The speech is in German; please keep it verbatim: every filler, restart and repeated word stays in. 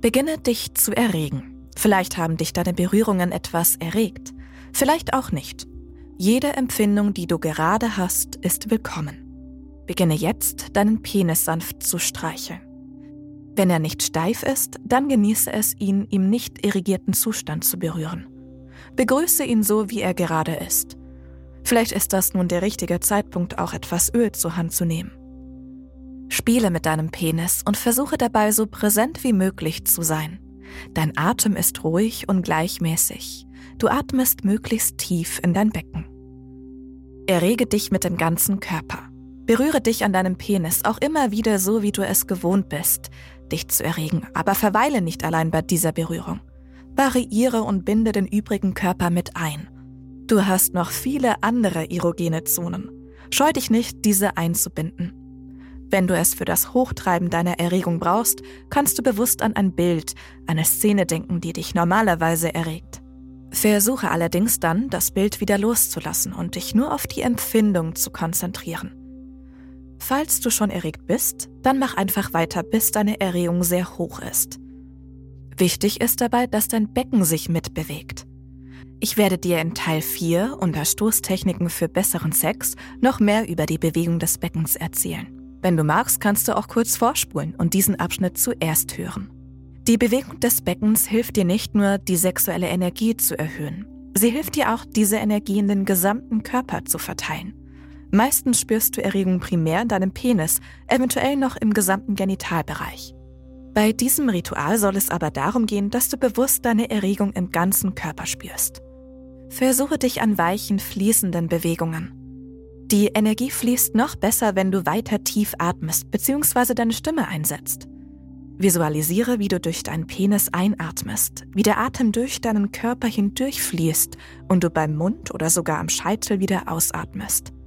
Beginne dich zu erregen. Vielleicht haben dich deine Berührungen etwas erregt. Vielleicht auch nicht. Jede Empfindung, die du gerade hast, ist willkommen. Beginne jetzt, deinen Penis sanft zu streicheln. Wenn er nicht steif ist, dann genieße es, ihn im nicht irrigierten Zustand zu berühren. Begrüße ihn so, wie er gerade ist. Vielleicht ist das nun der richtige Zeitpunkt, auch etwas Öl zur Hand zu nehmen. Spiele mit deinem Penis und versuche dabei so präsent wie möglich zu sein. Dein Atem ist ruhig und gleichmäßig. Du atmest möglichst tief in dein Becken. Errege dich mit dem ganzen Körper. Berühre dich an deinem Penis auch immer wieder so, wie du es gewohnt bist, dich zu erregen, aber verweile nicht allein bei dieser Berührung. Variiere und binde den übrigen Körper mit ein. Du hast noch viele andere erogene Zonen. Scheu dich nicht, diese einzubinden. Wenn du es für das Hochtreiben deiner Erregung brauchst, kannst du bewusst an ein Bild, eine Szene denken, die dich normalerweise erregt. Versuche allerdings dann, das Bild wieder loszulassen und dich nur auf die Empfindung zu konzentrieren. Falls du schon erregt bist, dann mach einfach weiter, bis deine Erregung sehr hoch ist. Wichtig ist dabei, dass dein Becken sich mitbewegt. Ich werde dir in Teil vier unter Stoßtechniken für besseren Sex noch mehr über die Bewegung des Beckens erzählen. Wenn du magst, kannst du auch kurz vorspulen und diesen Abschnitt zuerst hören. Die Bewegung des Beckens hilft dir nicht nur, die sexuelle Energie zu erhöhen. Sie hilft dir auch, diese Energie in den gesamten Körper zu verteilen. Meistens spürst du Erregung primär in deinem Penis, eventuell noch im gesamten Genitalbereich. Bei diesem Ritual soll es aber darum gehen, dass du bewusst deine Erregung im ganzen Körper spürst. Versuche dich an weichen, fließenden Bewegungen. Die Energie fließt noch besser, wenn du weiter tief atmest bzw. deine Stimme einsetzt. Visualisiere, wie du durch deinen Penis einatmest, wie der Atem durch deinen Körper hindurchfließt und du beim Mund oder sogar am Scheitel wieder ausatmest.